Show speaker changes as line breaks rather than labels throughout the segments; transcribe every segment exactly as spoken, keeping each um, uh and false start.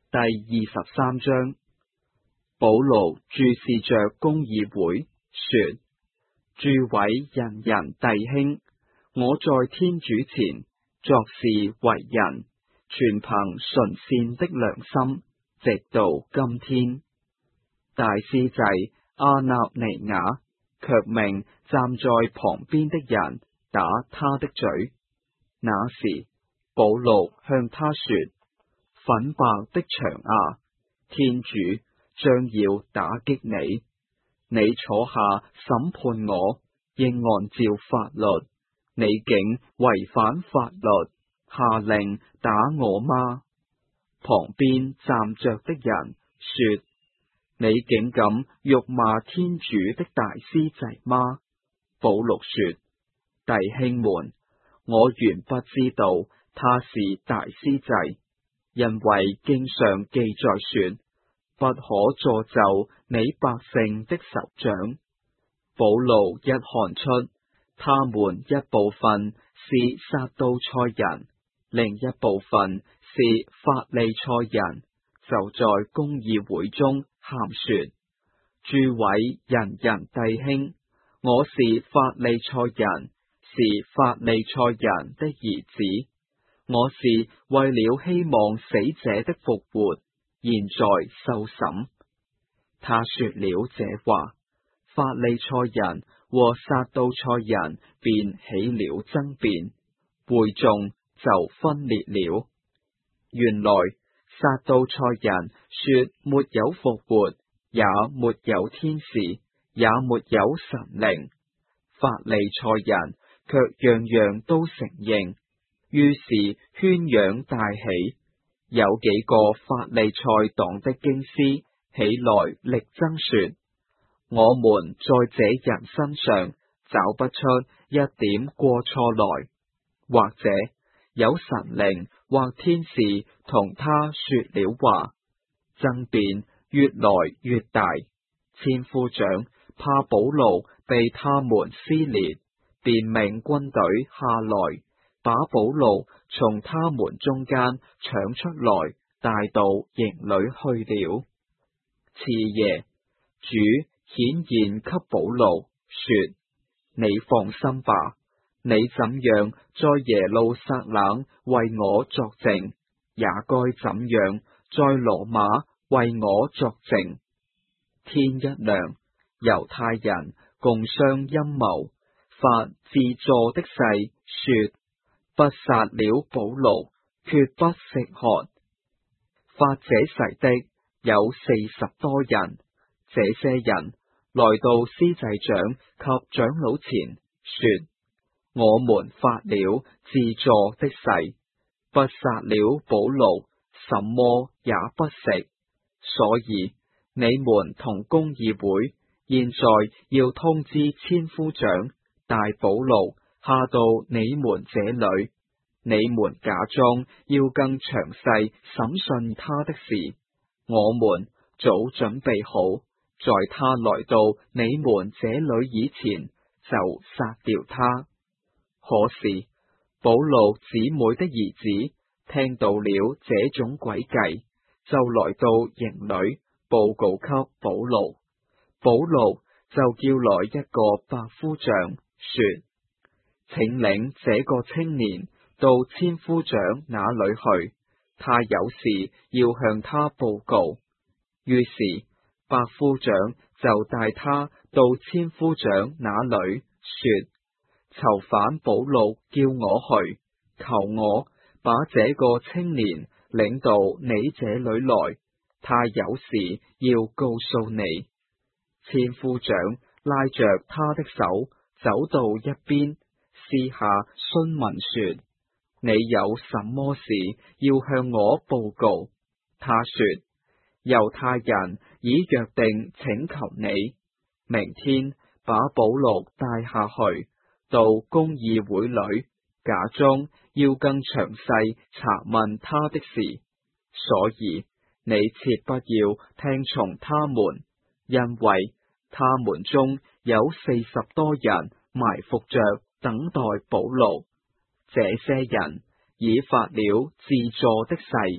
第二十三章，保羅注視着公議會，說：諸位仁人弟兄，我在天主前作事為人，全憑純善的良心，直到今天。大司祭阿納尼雅卻命站在旁邊的人打他的嘴。那時，保羅向他說：粉白的牆啊，天主將要打擊你，你坐下審判我，應按照法律，你竟違反法律，下令打我嗎？旁邊站着的人說：你竟敢辱罵天主的大司祭嗎？保羅說：弟兄們，我原不知道他是大司祭，因為經上記載說，不可詛咒你百姓的首長。保羅一看出他們一部分是撒杜塞人，另一部分是法利賽人，就在公議會中喊說：諸位仁人弟兄，我是法利賽人，是法利賽人的兒子，我是為了希望死者的復活，現在受審。他說了這話，法利賽人和撒杜塞人便起了爭辯，會眾就分裂了。原來撒杜塞人說沒有復活，也沒有天使，也沒有神靈，法利賽人卻樣樣都承認，於是喧嚷大起。有幾個法利賽黨的經師起來力爭說：我們在這人身上找不出一點過錯來，或者有神靈或天使同他說了話。爭辯越來越大，千夫長怕保羅被他們撕裂，便命軍隊下來，把保羅從他們中間搶出來，帶到營裏去了。次夜，主顯現給保羅，說：你放心吧，你怎樣在耶路撒冷為我作證，也該怎樣在羅馬為我作證。天一亮，猶太人共商陰謀，發自助的誓，說：不殺了保羅，決不食喝。發這誓的有四十多人，這些人來到司祭長及長老前，說：我們發了自助的誓，不殺了保羅，什麼也不食。所以你們同公議會現在要通知千夫長，帶保羅下到你們這裏，你們假裝要更詳細審訊他的事。我們早準備好，在他來到你們這裏以前就殺掉他。可是保羅姊妹的兒子聽到了這種詭計，就來到營裏報告給保羅。保羅就叫來一個百夫長，說：請領這個青年到千夫長那裏去，他有事要向他報告。於是百夫長就帶他到千夫長那裏，說：囚犯保羅叫我去，求我把這個青年領到你這裏來，他有事要告訴你。千夫長拉着他的手走到一邊，私下詢問說：你有什麼事要向我報告？他說：猶太人已約定請求你，明天把保羅帶下去，到公議會裏，假裝要更詳細查問他的事。所以你切不要聽從他們，因為他們中有四十多人埋伏着等待保羅。這些人已發了自助的誓，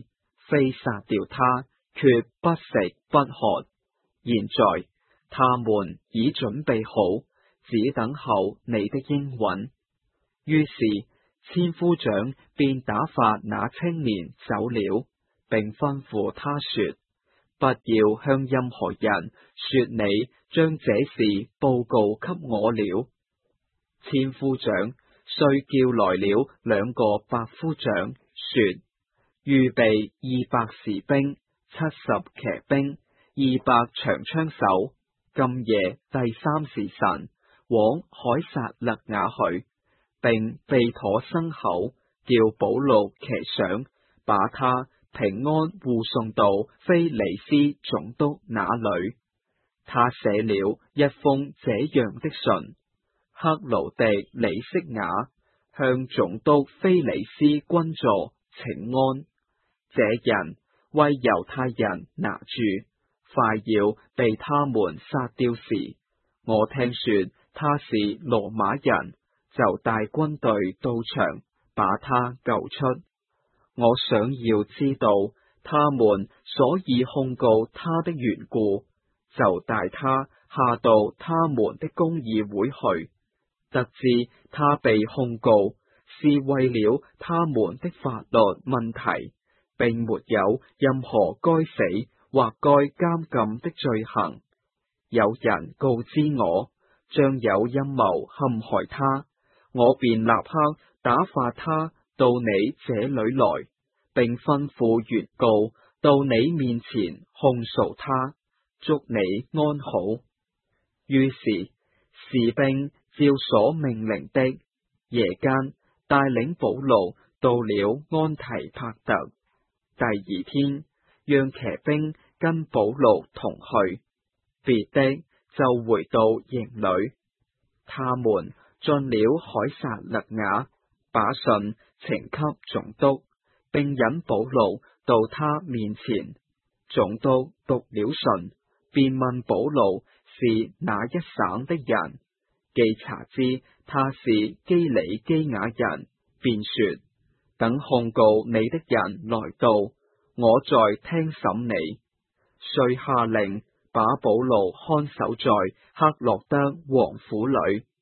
非殺掉他，決不食不喝。現在他們已準備好，只等候你的應允。於是千夫長便打發那青年走了，並吩咐他說：不要向任何人說你將這事報告給我了。千夫長遂叫來了兩個百夫長，說：預備二百士兵、七十騎兵、二百長槍手，今夜第三時辰往凱撒勒雅去，並備妥牲口，叫保祿騎上，把他平安護送到非尼斯總督那裏。他寫了一封這樣的信：克勞狄里息雅向總督非尼斯軍座請安。這人為猶太人拿住，快要被他們殺掉時，我聽說他是羅馬人，就帶軍隊到場，把他救出。我想要知道他們所以控告他的緣故，就帶他下到他們的公議會去，得知他被控告是為了他們的法律問題，並沒有任何該死或該監禁的罪行。有人告知我，將有陰謀陷害他，我便立刻打發他到你這裏來，並吩咐原告到你面前控訴他，祝你安好。於是士兵照所命令的，夜間帶領保祿到了安提帕特。第二天，讓騎兵跟保祿同去，別的就回到營裏。他們進了凱撒勒雅，把信呈給總督，並引保祿到他面前。總督讀了信，便問保祿是哪一省的人，既查知他是基里基雅人，便說：等控告你的人來到，我再聽審你。遂下令把保祿看守在克洛德王府裏。